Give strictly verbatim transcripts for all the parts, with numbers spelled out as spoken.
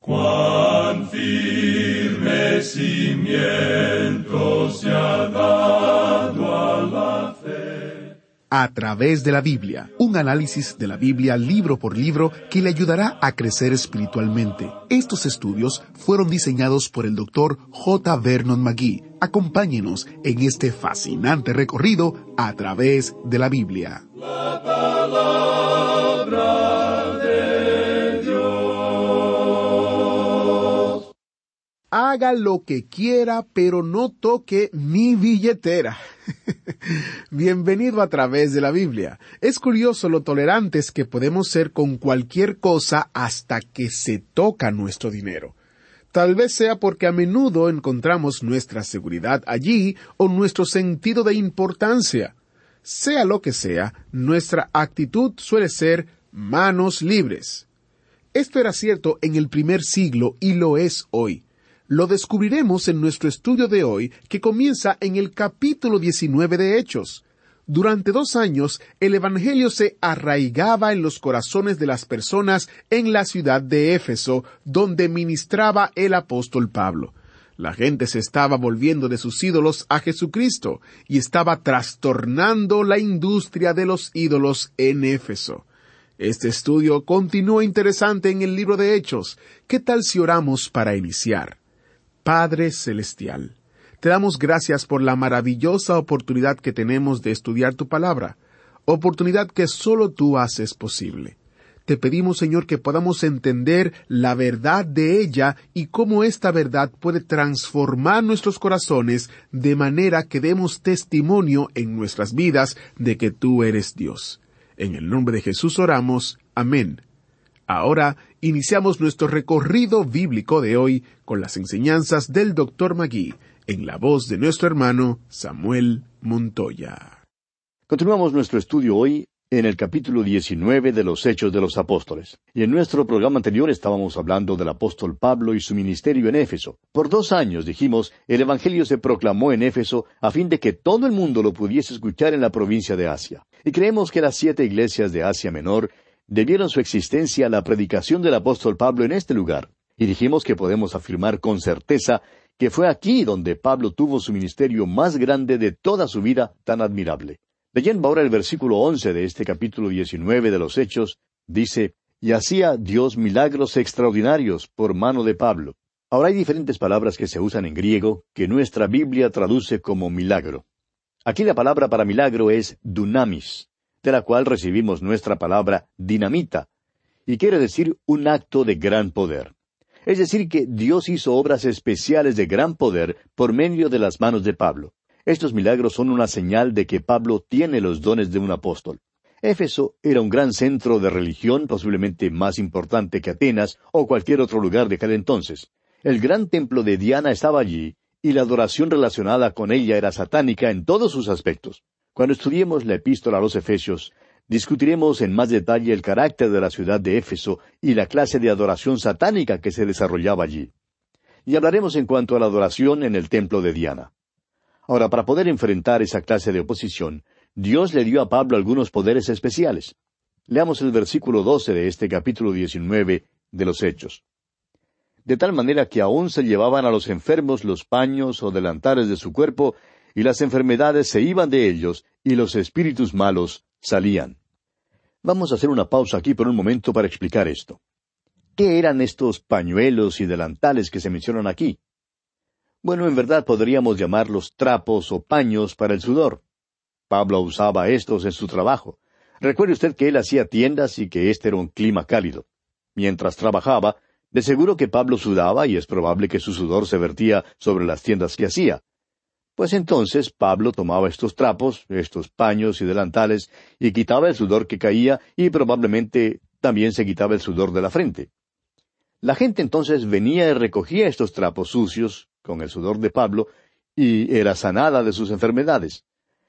Cuán firme cimiento se ha dado a la fe. A través de la Biblia, un análisis de la Biblia libro por libro que le ayudará a crecer espiritualmente. Estos estudios fueron diseñados por el doctor J. Vernon McGee. Acompáñenos en este fascinante recorrido a través de la Biblia. La palabra de Dios. Haga lo que quiera, pero no toque mi billetera. Bienvenido a través de la Biblia. Es curioso lo tolerantes que podemos ser con cualquier cosa hasta que se toca nuestro dinero. Tal vez sea porque a menudo encontramos nuestra seguridad allí o nuestro sentido de importancia. Sea lo que sea, nuestra actitud suele ser manos libres. Esto era cierto en el primer siglo y lo es hoy. Lo descubriremos en nuestro estudio de hoy, que comienza en el capítulo diecinueve de Hechos. Durante dos años, el Evangelio se arraigaba en los corazones de las personas en la ciudad de Éfeso, donde ministraba el apóstol Pablo. La gente se estaba volviendo de sus ídolos a Jesucristo, y estaba trastornando la industria de los ídolos en Éfeso. Este estudio continúa interesante en el libro de Hechos. ¿Qué tal si oramos para iniciar? Padre Celestial, te damos gracias por la maravillosa oportunidad que tenemos de estudiar tu palabra, oportunidad que solo tú haces posible. Te pedimos, Señor, que podamos entender la verdad de ella y cómo esta verdad puede transformar nuestros corazones de manera que demos testimonio en nuestras vidas de que tú eres Dios. En el nombre de Jesús oramos. Amén. Ahora iniciamos nuestro recorrido bíblico de hoy con las enseñanzas del doctor McGee, en la voz de nuestro hermano Samuel Montoya. Continuamos nuestro estudio hoy en el capítulo diecinueve de los Hechos de los Apóstoles. Y en nuestro programa anterior estábamos hablando del apóstol Pablo y su ministerio en Éfeso. Por dos años, dijimos, el Evangelio se proclamó en Éfeso a fin de que todo el mundo lo pudiese escuchar en la provincia de Asia. Y creemos que las siete iglesias de Asia Menor debieron su existencia a la predicación del apóstol Pablo en este lugar. Y dijimos que podemos afirmar con certeza que fue aquí donde Pablo tuvo su ministerio más grande de toda su vida tan admirable. Leyendo ahora el versículo once de este capítulo diecinueve de los Hechos, dice, «Y hacía Dios milagros extraordinarios por mano de Pablo». Ahora hay diferentes palabras que se usan en griego que nuestra Biblia traduce como milagro. Aquí la palabra para milagro es dunamis, de la cual recibimos nuestra palabra dinamita, y quiere decir un acto de gran poder. Es decir, que Dios hizo obras especiales de gran poder por medio de las manos de Pablo. Estos milagros son una señal de que Pablo tiene los dones de un apóstol. Éfeso era un gran centro de religión, posiblemente más importante que Atenas o cualquier otro lugar de aquel entonces. El gran templo de Diana estaba allí, y la adoración relacionada con ella era satánica en todos sus aspectos. Cuando estudiemos la epístola a los Efesios, discutiremos en más detalle el carácter de la ciudad de Éfeso y la clase de adoración satánica que se desarrollaba allí. Y hablaremos en cuanto a la adoración en el templo de Diana. Ahora, para poder enfrentar esa clase de oposición, Dios le dio a Pablo algunos poderes especiales. Leamos el versículo doce de este capítulo diecinueve de los Hechos. De tal manera que aún se llevaban a los enfermos los paños o delantales de su cuerpo, y las enfermedades se iban de ellos, y los espíritus malos salían. Vamos a hacer una pausa aquí por un momento para explicar esto. ¿Qué eran estos pañuelos y delantales que se mencionan aquí? Bueno, en verdad podríamos llamarlos trapos o paños para el sudor. Pablo usaba estos en su trabajo. Recuerde usted que él hacía tiendas y que este era un clima cálido. Mientras trabajaba, de seguro que Pablo sudaba y es probable que su sudor se vertía sobre las tiendas que hacía. Pues entonces Pablo tomaba estos trapos, estos paños y delantales, y quitaba el sudor que caía, y probablemente también se quitaba el sudor de la frente. La gente entonces venía y recogía estos trapos sucios, con el sudor de Pablo, y era sanada de sus enfermedades.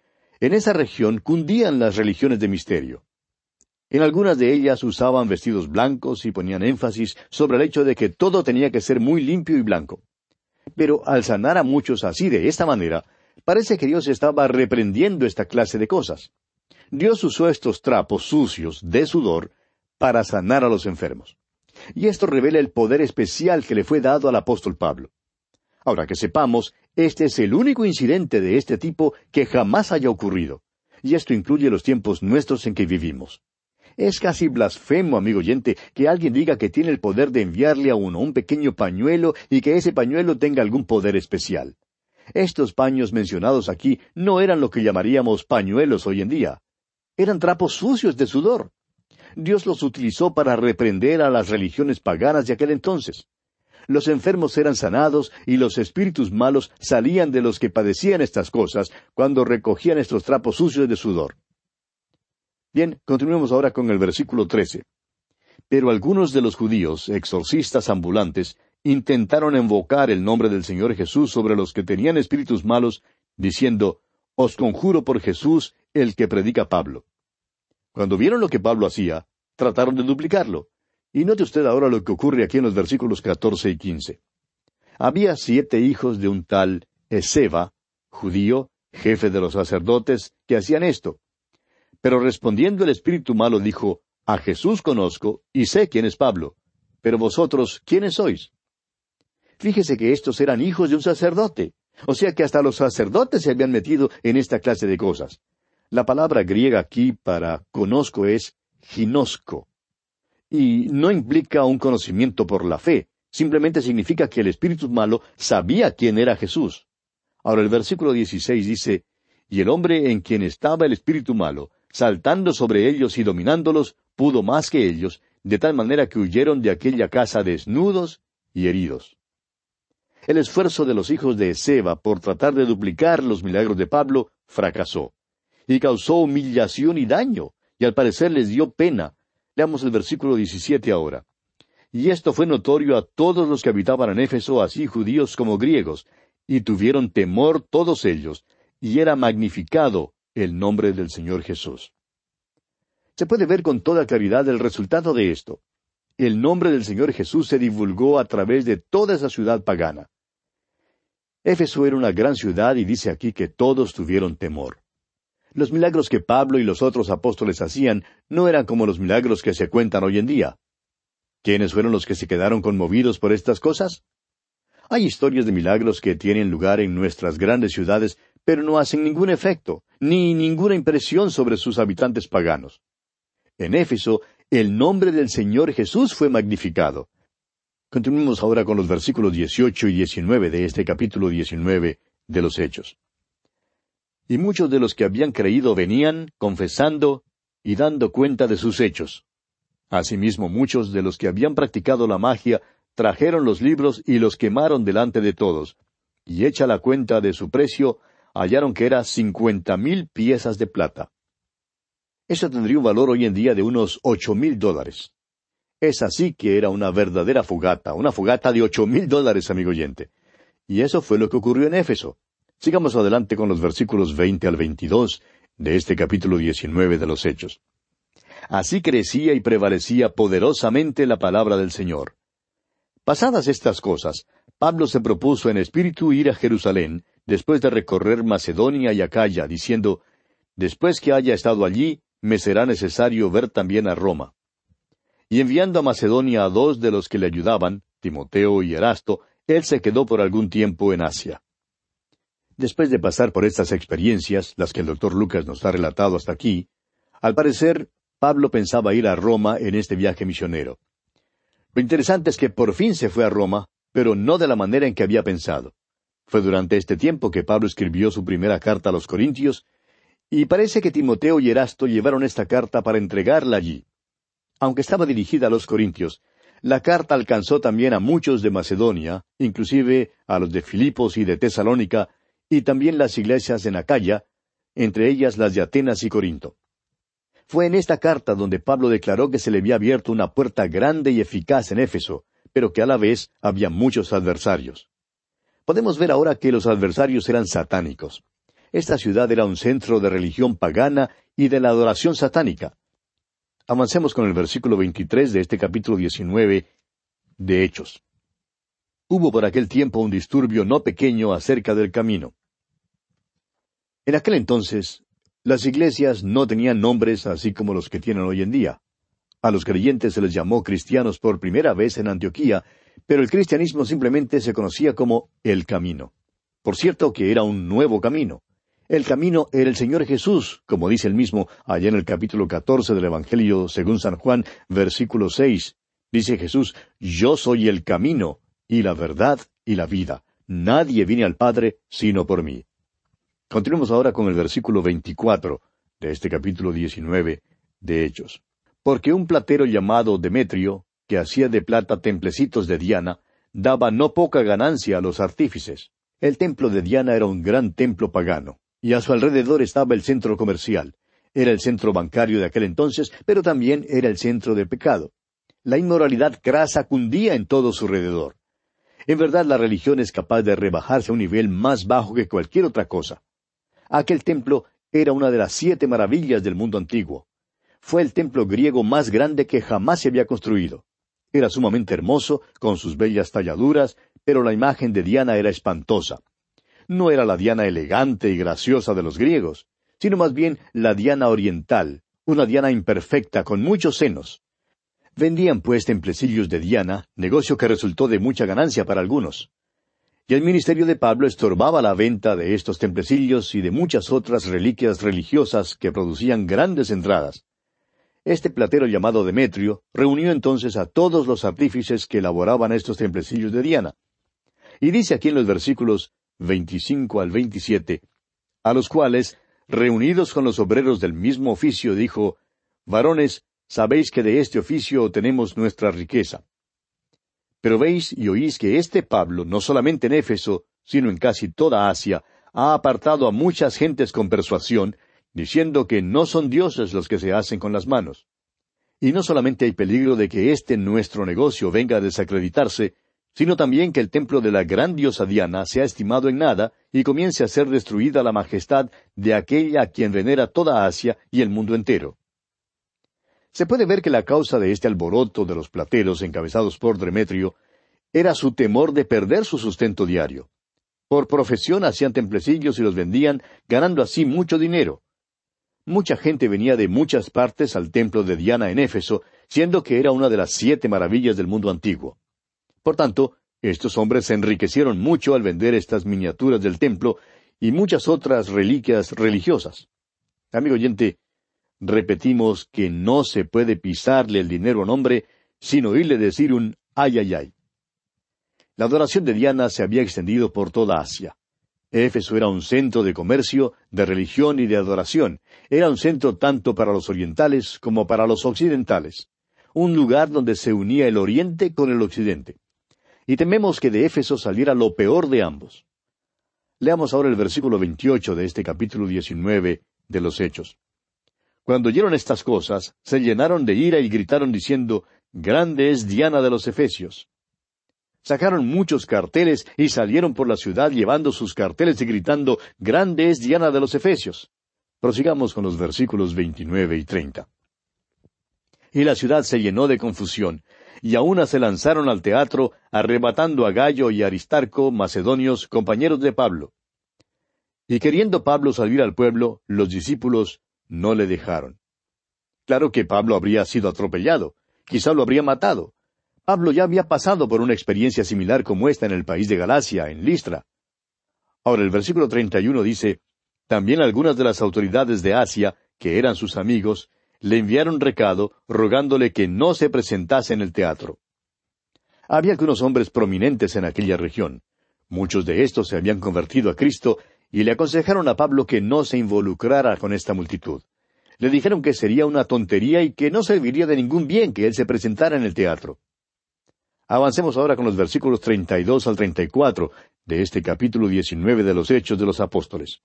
En esa región cundían las religiones de misterio. En algunas de ellas usaban vestidos blancos y ponían énfasis sobre el hecho de que todo tenía que ser muy limpio y blanco. Pero al sanar a muchos así de esta manera, parece que Dios estaba reprendiendo esta clase de cosas. Dios usó estos trapos sucios de sudor para sanar a los enfermos. Y esto revela el poder especial que le fue dado al apóstol Pablo. Ahora que sepamos, este es el único incidente de este tipo que jamás haya ocurrido. Y esto incluye los tiempos nuestros en que vivimos. Es casi blasfemo, amigo oyente, que alguien diga que tiene el poder de enviarle a uno un pequeño pañuelo y que ese pañuelo tenga algún poder especial. Estos paños mencionados aquí no eran lo que llamaríamos pañuelos hoy en día. Eran trapos sucios de sudor. Dios los utilizó para reprender a las religiones paganas de aquel entonces. Los enfermos eran sanados y los espíritus malos salían de los que padecían estas cosas cuando recogían estos trapos sucios de sudor. Bien, continuemos ahora con el versículo trece. Pero algunos de los judíos, exorcistas ambulantes, intentaron invocar el nombre del Señor Jesús sobre los que tenían espíritus malos, diciendo, «Os conjuro por Jesús, el que predica Pablo». Cuando vieron lo que Pablo hacía, trataron de duplicarlo. Y note usted ahora lo que ocurre aquí en los versículos catorce y quince. Había siete hijos de un tal Esceva, judío, jefe de los sacerdotes, que hacían esto. Pero respondiendo el espíritu malo dijo, «A Jesús conozco, y sé quién es Pablo. Pero vosotros, ¿quiénes sois?» Fíjese que estos eran hijos de un sacerdote. O sea que hasta los sacerdotes se habían metido en esta clase de cosas. La palabra griega aquí para conozco es ginosco. Y no implica un conocimiento por la fe, simplemente significa que el espíritu malo sabía quién era Jesús. Ahora el versículo dieciséis dice, «Y el hombre en quien estaba el espíritu malo, saltando sobre ellos y dominándolos, pudo más que ellos, de tal manera que huyeron de aquella casa desnudos y heridos». El esfuerzo de los hijos de Esceva por tratar de duplicar los milagros de Pablo fracasó, y causó humillación y daño, y al parecer les dio pena. Leamos el versículo diecisiete ahora. «Y esto fue notorio a todos los que habitaban en Éfeso, así judíos como griegos, y tuvieron temor todos ellos, y era magnificado el nombre del Señor Jesús». Se puede ver con toda claridad el resultado de esto. El nombre del Señor Jesús se divulgó a través de toda esa ciudad pagana. Éfeso era una gran ciudad y dice aquí que todos tuvieron temor. Los milagros que Pablo y los otros apóstoles hacían no eran como los milagros que se cuentan hoy en día. ¿Quiénes fueron los que se quedaron conmovidos por estas cosas? Hay historias de milagros que tienen lugar en nuestras grandes ciudades, pero no hacen ningún efecto, ni ninguna impresión sobre sus habitantes paganos. En Éfeso, el nombre del Señor Jesús fue magnificado. Continuemos ahora con los versículos dieciocho y diecinueve de este capítulo diecinueve de los Hechos. Y muchos de los que habían creído venían, confesando y dando cuenta de sus hechos. Asimismo, muchos de los que habían practicado la magia trajeron los libros y los quemaron delante de todos, y hecha la cuenta de su precio, hallaron que era cincuenta mil piezas de plata. Eso tendría un valor hoy en día de unos ocho mil dólares. Es así que era una verdadera fogata, una fogata de ocho mil dólares, amigo oyente. Y eso fue lo que ocurrió en Éfeso. Sigamos adelante con los versículos veinte al veintidós de este capítulo diecinueve de los Hechos. Así crecía y prevalecía poderosamente la palabra del Señor. Pasadas estas cosas, Pablo se propuso en espíritu ir a Jerusalén, después de recorrer Macedonia y Acaya, diciendo, «Después que haya estado allí, me será necesario ver también a Roma». Y enviando a Macedonia a dos de los que le ayudaban, Timoteo y Erasto, él se quedó por algún tiempo en Asia. Después de pasar por estas experiencias, las que el doctor Lucas nos ha relatado hasta aquí, al parecer, Pablo pensaba ir a Roma en este viaje misionero. Lo interesante es que por fin se fue a Roma, pero no de la manera en que había pensado. Fue durante este tiempo que Pablo escribió su primera carta a los Corintios, y parece que Timoteo y Erasto llevaron esta carta para entregarla allí. Aunque estaba dirigida a los Corintios, la carta alcanzó también a muchos de Macedonia, inclusive a los de Filipos y de Tesalónica, y también las iglesias en Acaya, entre ellas las de Atenas y Corinto. Fue en esta carta donde Pablo declaró que se le había abierto una puerta grande y eficaz en Éfeso, pero que a la vez había muchos adversarios. Podemos ver ahora que los adversarios eran satánicos. Esta ciudad era un centro de religión pagana y de la adoración satánica. Avancemos con el versículo veintitrés de este capítulo diecinueve de Hechos. Hubo por aquel tiempo un disturbio no pequeño acerca del camino. En aquel entonces, las iglesias no tenían nombres así como los que tienen hoy en día. A los creyentes se les llamó cristianos por primera vez en Antioquía, pero el cristianismo simplemente se conocía como el camino. Por cierto que era un nuevo camino. El camino era el Señor Jesús, como dice él mismo allá en el capítulo catorce del Evangelio según San Juan, versículo seis. Dice Jesús, yo soy el camino, y la verdad, y la vida. Nadie viene al Padre sino por mí. Continuemos ahora con el versículo veinticuatro de este capítulo diecinueve de Hechos. Porque un platero llamado Demetrio, que hacía de plata templecitos de Diana, daba no poca ganancia a los artífices. El templo de Diana era un gran templo pagano, y a su alrededor estaba el centro comercial. Era el centro bancario de aquel entonces, pero también era el centro del pecado. La inmoralidad grasa cundía en todo su alrededor. En verdad, la religión es capaz de rebajarse a un nivel más bajo que cualquier otra cosa. Aquel templo era una de las siete maravillas del mundo antiguo. Fue el templo griego más grande que jamás se había construido. Era sumamente hermoso, con sus bellas talladuras, pero la imagen de Diana era espantosa. No era la Diana elegante y graciosa de los griegos, sino más bien la Diana oriental, una Diana imperfecta con muchos senos. Vendían pues templecillos de Diana, negocio que resultó de mucha ganancia para algunos. Y el ministerio de Pablo estorbaba la venta de estos templecillos y de muchas otras reliquias religiosas que producían grandes entradas. Este platero llamado Demetrio reunió entonces a todos los artífices que elaboraban estos templecillos de Diana. Y dice aquí en los versículos veinticinco al veintisiete, a los cuales, reunidos con los obreros del mismo oficio, dijo, varones, sabéis que de este oficio tenemos nuestra riqueza. Pero veis y oís que este Pablo, no solamente en Éfeso, sino en casi toda Asia, ha apartado a muchas gentes con persuasión, diciendo que no son dioses los que se hacen con las manos. Y no solamente hay peligro de que este nuestro negocio venga a desacreditarse, sino también que el templo de la gran diosa Diana sea estimado en nada y comience a ser destruida la majestad de aquella a quien venera toda Asia y el mundo entero. Se puede ver que la causa de este alboroto de los plateros encabezados por Demetrio era su temor de perder su sustento diario. Por profesión hacían templecillos y los vendían, ganando así mucho dinero. Mucha gente venía de muchas partes al templo de Diana en Éfeso, siendo que era una de las siete maravillas del mundo antiguo. Por tanto, estos hombres se enriquecieron mucho al vender estas miniaturas del templo y muchas otras reliquias religiosas. Amigo oyente, repetimos que no se puede pisarle el dinero a un hombre sin oírle decir un ay, ay, ay. La adoración de Diana se había extendido por toda Asia. Éfeso era un centro de comercio, de religión y de adoración. Era un centro tanto para los orientales como para los occidentales. Un lugar donde se unía el oriente con el occidente. Y tememos que de Éfeso saliera lo peor de ambos. Leamos ahora el versículo veintiocho de este capítulo diecinueve de los Hechos. Cuando oyeron estas cosas, se llenaron de ira y gritaron diciendo, grande es Diana de los Efesios. Sacaron muchos carteles y salieron por la ciudad llevando sus carteles y gritando, grande es Diana de los Efesios. Prosigamos con los versículos veintinueve y treinta. Y la ciudad se llenó de confusión, y a una se lanzaron al teatro, arrebatando a Gayo y Aristarco, macedonios, compañeros de Pablo. Y queriendo Pablo salir al pueblo, los discípulos no le dejaron. Claro que Pablo habría sido atropellado, quizá lo habría matado. Pablo ya había pasado por una experiencia similar como esta en el país de Galacia, en Listra. Ahora el versículo treinta y uno dice, también algunas de las autoridades de Asia, que eran sus amigos, le enviaron recado, rogándole que no se presentase en el teatro. Había algunos hombres prominentes en aquella región. Muchos de estos se habían convertido a Cristo, y le aconsejaron a Pablo que no se involucrara con esta multitud. Le dijeron que sería una tontería y que no serviría de ningún bien que él se presentara en el teatro. Avancemos ahora con los versículos treinta y dos al treinta y cuatro de este capítulo diecinueve de los Hechos de los Apóstoles.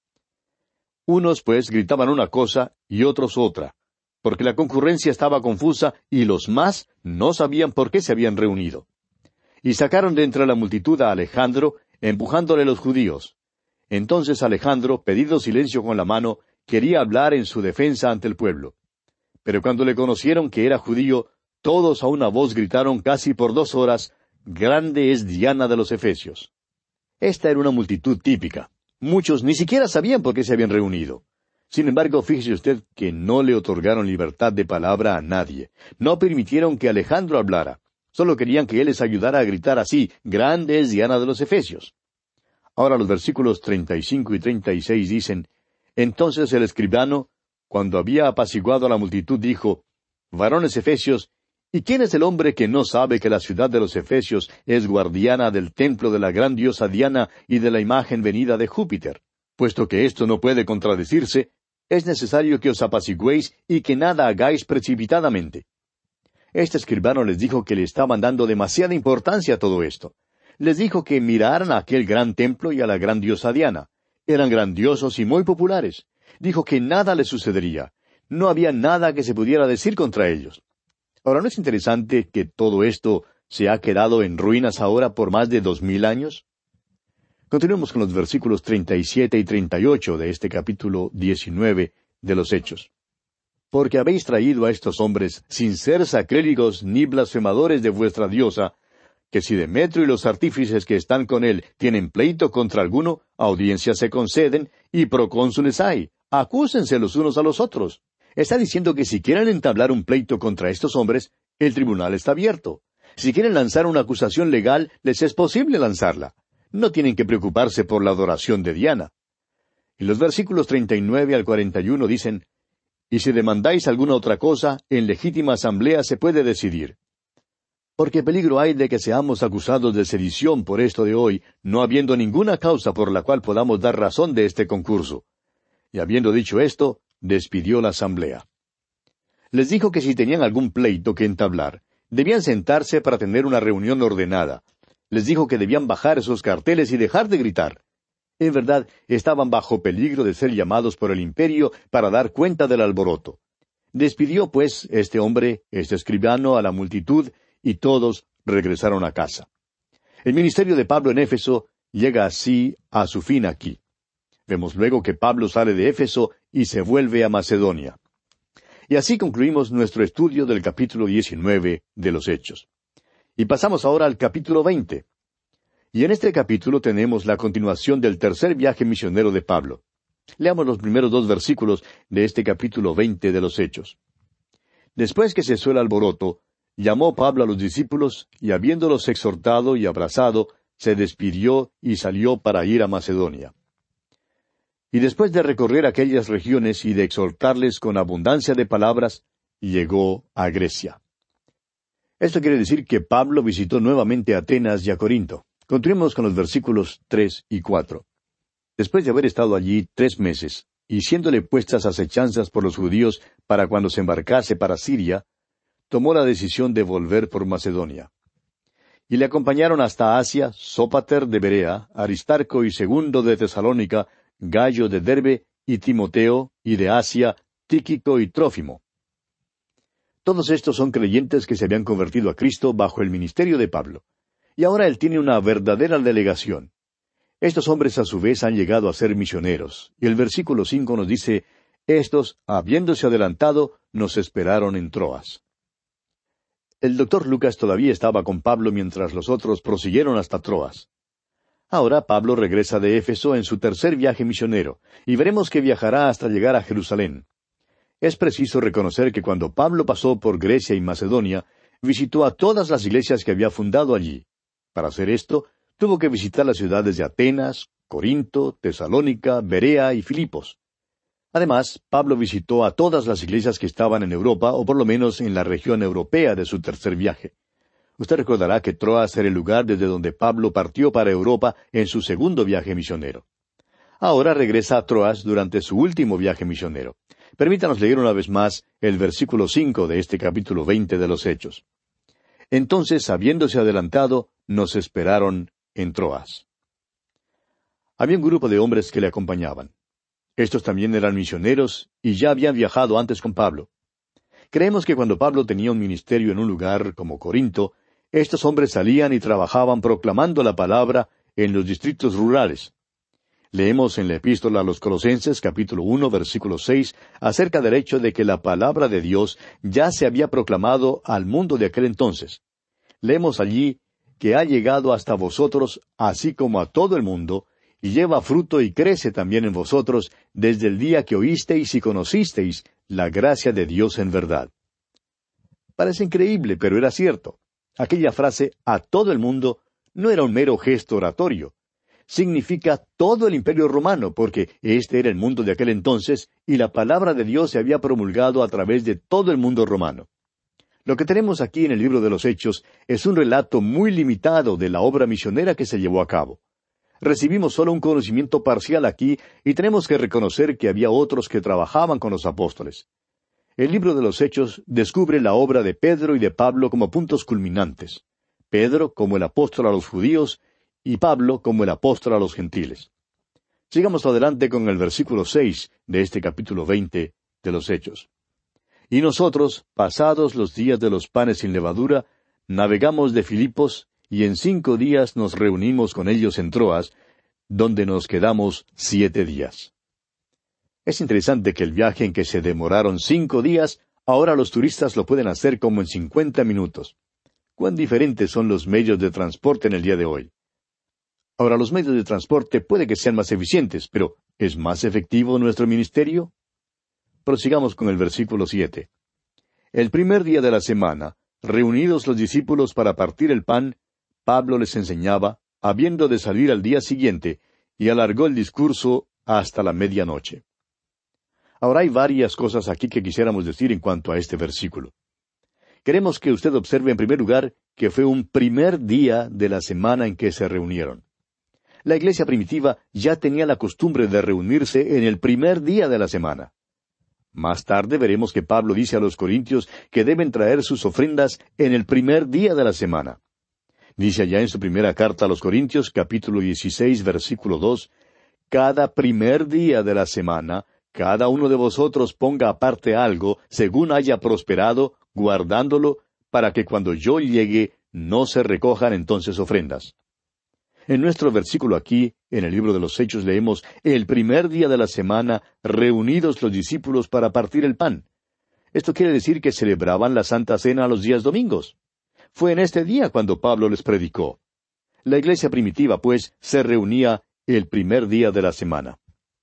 Unos, pues, gritaban una cosa y otros otra, porque la concurrencia estaba confusa y los más no sabían por qué se habían reunido. Y sacaron de entre la multitud a Alejandro, empujándole los judíos. Entonces Alejandro, pedido silencio con la mano, quería hablar en su defensa ante el pueblo. Pero cuando le conocieron que era judío, todos a una voz gritaron casi por dos horas, grande es Diana de los Efesios. Esta era una multitud típica. Muchos ni siquiera sabían por qué se habían reunido. Sin embargo, fíjese usted que no le otorgaron libertad de palabra a nadie. No permitieron que Alejandro hablara. Solo querían que él les ayudara a gritar así: «Grande es Diana de los Efesios». Ahora los versículos treinta y cinco y treinta y seis dicen: «Entonces el escribano, cuando había apaciguado a la multitud, dijo: Varones efesios, ¿y quién es el hombre que no sabe que la ciudad de los Efesios es guardiana del templo de la gran diosa Diana y de la imagen venida de Júpiter? Puesto que esto no puede contradecirse, es necesario que os apaciguéis y que nada hagáis precipitadamente». Este escribano les dijo que le estaban dando demasiada importancia a todo esto. Les dijo que miraran a aquel gran templo y a la gran diosa Diana. Eran grandiosos y muy populares. Dijo que nada les sucedería. No había nada que se pudiera decir contra ellos. Ahora, ¿no es interesante que todo esto se ha quedado en ruinas ahora por más de dos mil años? Continuemos con los versículos treinta y siete y treinta y ocho de este capítulo diecinueve de los Hechos. «Porque habéis traído a estos hombres, sin ser sacrílegos ni blasfemadores de vuestra diosa, que si Demetrio y los artífices que están con él tienen pleito contra alguno, audiencias se conceden, y procónsules hay. Acúsense los unos a los otros». Está diciendo que si quieren entablar un pleito contra estos hombres, el tribunal está abierto. Si quieren lanzar una acusación legal, les es posible lanzarla. No tienen que preocuparse por la adoración de Diana. Y los versículos treinta y nueve al cuarenta y uno dicen: «Y si demandáis alguna otra cosa, en legítima asamblea se puede decidir. Porque peligro hay de que seamos acusados de sedición por esto de hoy, no habiendo ninguna causa por la cual podamos dar razón de este concurso». Y habiendo dicho esto, despidió la asamblea. Les dijo que si tenían algún pleito que entablar, debían sentarse para tener una reunión ordenada. Les dijo que debían bajar esos carteles y dejar de gritar. En verdad, estaban bajo peligro de ser llamados por el imperio para dar cuenta del alboroto. Despidió, pues, este hombre, este escribano, a la multitud, y todos regresaron a casa. El ministerio de Pablo en Éfeso llega así a su fin aquí. Vemos luego que Pablo sale de Éfeso y se vuelve a Macedonia. Y así concluimos nuestro estudio del capítulo diecinueve de los Hechos. Y pasamos ahora al capítulo veinte. Y en este capítulo tenemos la continuación del tercer viaje misionero de Pablo. Leamos los primeros dos versículos de este capítulo veinte de los Hechos. «Después que cesó el alboroto, llamó Pablo a los discípulos, y habiéndolos exhortado y abrazado, se despidió y salió para ir a Macedonia. Y después de recorrer aquellas regiones y de exhortarles con abundancia de palabras, llegó a Grecia». Esto quiere decir que Pablo visitó nuevamente a Atenas y a Corinto. Continuemos con los versículos tres y cuatro. «Después de haber estado allí tres meses, y siéndole puestas acechanzas por los judíos para cuando se embarcase para Siria, tomó la decisión de volver por Macedonia. Y le acompañaron hasta Asia Sópater de Berea, Aristarco y Segundo de Tesalónica, Gallo de Derbe y Timoteo, y de Asia, Tíquico y Trófimo. Todos estos son creyentes que se habían convertido a Cristo bajo el ministerio de Pablo. Y ahora él tiene una verdadera delegación. Estos hombres a su vez han llegado a ser misioneros. Y el versículo cinco nos dice: «Estos, habiéndose adelantado, nos esperaron en Troas». El doctor Lucas todavía estaba con Pablo mientras los otros prosiguieron hasta Troas. Ahora Pablo regresa de Éfeso en su tercer viaje misionero, y veremos que viajará hasta llegar a Jerusalén. Es preciso reconocer que cuando Pablo pasó por Grecia y Macedonia, visitó a todas las iglesias que había fundado allí. Para hacer esto, tuvo que visitar las ciudades de Atenas, Corinto, Tesalónica, Berea y Filipos. Además, Pablo visitó a todas las iglesias que estaban en Europa, o por lo menos en la región europea de su tercer viaje. Usted recordará que Troas era el lugar desde donde Pablo partió para Europa en su segundo viaje misionero. Ahora regresa a Troas durante su último viaje misionero. Permítanos leer una vez más el versículo cinco de este capítulo veinte de los Hechos. «Entonces, habiéndose adelantado, nos esperaron en Troas». Había un grupo de hombres que le acompañaban. Estos también eran misioneros y ya habían viajado antes con Pablo. Creemos que cuando Pablo tenía un ministerio en un lugar como Corinto, estos hombres salían y trabajaban proclamando la palabra en los distritos rurales. Leemos en la epístola a los Colosenses, capítulo uno, versículo seis, acerca del hecho de que la palabra de Dios ya se había proclamado al mundo de aquel entonces. Leemos allí que ha llegado hasta vosotros, así como a todo el mundo, y lleva fruto y crece también en vosotros desde el día que oísteis y conocisteis la gracia de Dios en verdad. Parece increíble, pero era cierto. Aquella frase, a todo el mundo, no era un mero gesto oratorio. Significa todo el imperio romano, porque este era el mundo de aquel entonces, y la palabra de Dios se había promulgado a través de todo el mundo romano. Lo que tenemos aquí en el libro de los Hechos es un relato muy limitado de la obra misionera que se llevó a cabo. Recibimos solo un conocimiento parcial aquí y tenemos que reconocer que había otros que trabajaban con los apóstoles. El libro de los Hechos descubre la obra de Pedro y de Pablo como puntos culminantes. Pedro como el apóstol a los judíos y Pablo como el apóstol a los gentiles. Sigamos adelante con el versículo seis de este capítulo veinte de los Hechos. Y nosotros, pasados los días de los panes sin levadura, navegamos de Filipos, y en cinco días nos reunimos con ellos en Troas, donde nos quedamos siete días. Es interesante que el viaje en que se demoraron cinco días, ahora los turistas lo pueden hacer como en cincuenta minutos. Cuán diferentes son los medios de transporte en el día de hoy. Ahora, los medios de transporte puede que sean más eficientes, pero ¿es más efectivo nuestro ministerio? Prosigamos con el versículo siete. El primer día de la semana, reunidos los discípulos para partir el pan, Pablo les enseñaba, habiendo de salir al día siguiente, y alargó el discurso hasta la medianoche. Ahora hay varias cosas aquí que quisiéramos decir en cuanto a este versículo. Queremos que usted observe en primer lugar que fue un primer día de la semana en que se reunieron. La iglesia primitiva ya tenía la costumbre de reunirse en el primer día de la semana. Más tarde veremos que Pablo dice a los corintios que deben traer sus ofrendas en el primer día de la semana. Dice allá en su primera carta a los Corintios, capítulo dieciséis, versículo dos, «Cada primer día de la semana, cada uno de vosotros ponga aparte algo, según haya prosperado, guardándolo, para que cuando yo llegue no se recojan entonces ofrendas». En nuestro versículo aquí, en el libro de los Hechos, leemos, «El primer día de la semana, reunidos los discípulos para partir el pan». Esto quiere decir que celebraban la Santa Cena los días domingos. Fue en este día cuando Pablo les predicó. La iglesia primitiva, pues, se reunía el primer día de la semana.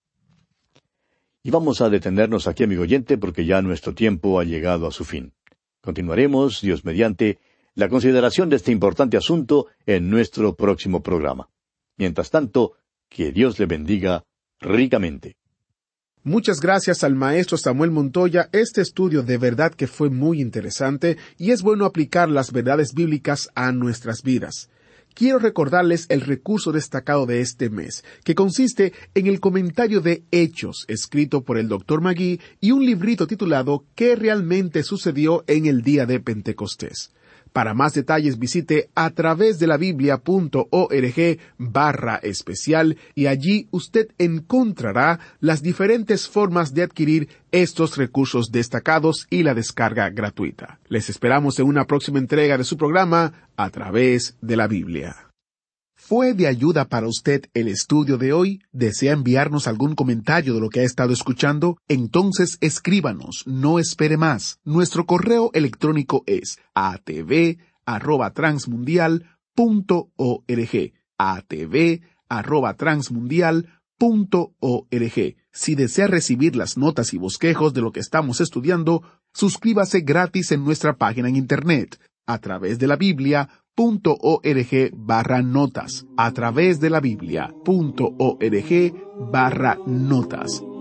Y vamos a detenernos aquí, amigo oyente, porque ya nuestro tiempo ha llegado a su fin. Continuaremos, Dios mediante, la consideración de este importante asunto en nuestro próximo programa. Mientras tanto, que Dios le bendiga ricamente. Muchas gracias al maestro Samuel Montoya. Este estudio de verdad que fue muy interesante y es bueno aplicar las verdades bíblicas a nuestras vidas. Quiero recordarles el recurso destacado de este mes, que consiste en el comentario de Hechos, escrito por el doctor Magui, y un librito titulado ¿Qué realmente sucedió en el día de Pentecostés? Para más detalles visite a través de la biblia punto org barra especial y allí usted encontrará las diferentes formas de adquirir estos recursos destacados y la descarga gratuita. Les esperamos en una próxima entrega de su programa A Través de la Biblia. ¿Fue de ayuda para usted el estudio de hoy? ¿Desea enviarnos algún comentario de lo que ha estado escuchando? Entonces escríbanos, no espere más. Nuestro correo electrónico es a t v arroba transmundial punto org. a t v arroba transmundial punto org. Si desea recibir las notas y bosquejos de lo que estamos estudiando, suscríbase gratis en nuestra página en internet, a través de la Biblia punto org barra notas, a través de la Biblia punto org barra notas.